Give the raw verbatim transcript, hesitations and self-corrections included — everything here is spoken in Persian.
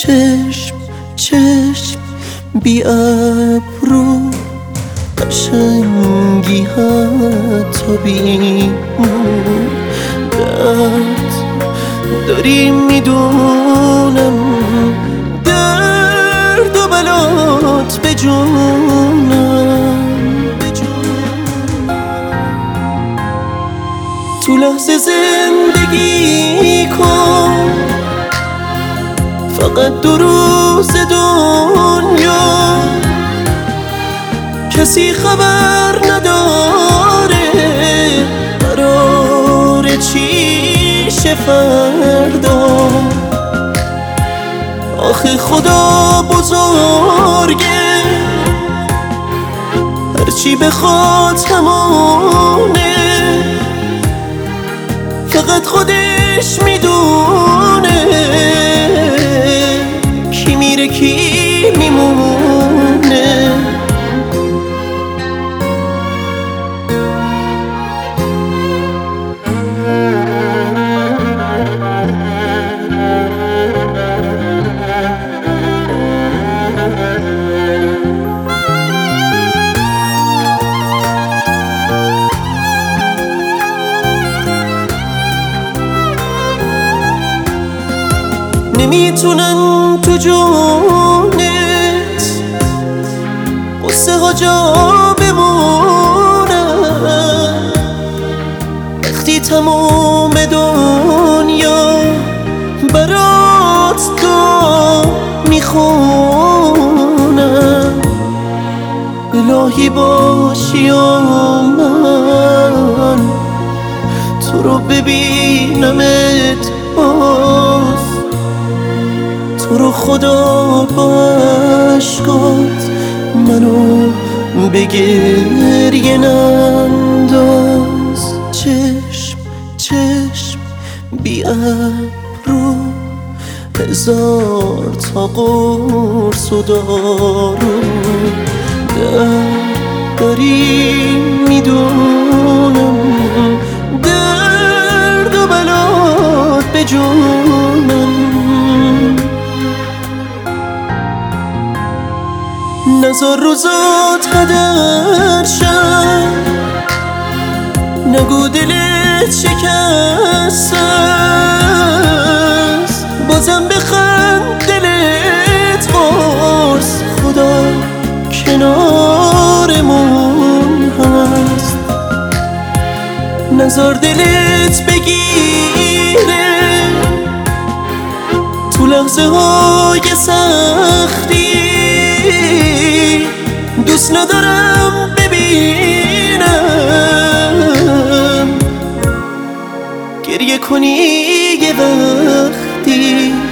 چشم چشم بی ابرو، قشنگی حتی بی نور. درد داری میدونم، درد و بلات به جونم. تو لحظه زندگی کن، فقط دو روز دنیا، کسی خبر نداره قراره چی شه فردا. آخه خدا بزرگه، هرچی بخواد همونه، فقط خودش میدونه کی میره کی میمونه. نمیتونن تو جونت قصه ها جا بمونن، وقتی تموم دنیا برات دعا میخونن. الهی باشی و من تو رو ببینمت باز، تو رو خدا با عشقات منو به گریه ننداز. چشم چشم بی ابرو، هزار تا قرص و دارو. درد داری میدونم، درد و بلات به جونم. نزار روزات هدر شد، نگو دلت شکست است، بازم بخند دلت قرص، خدا کنارمون هست. نزار دلت بگیره تو لحظه های سختی، دوست ندارم ببینم گریه کنی یه وقتی.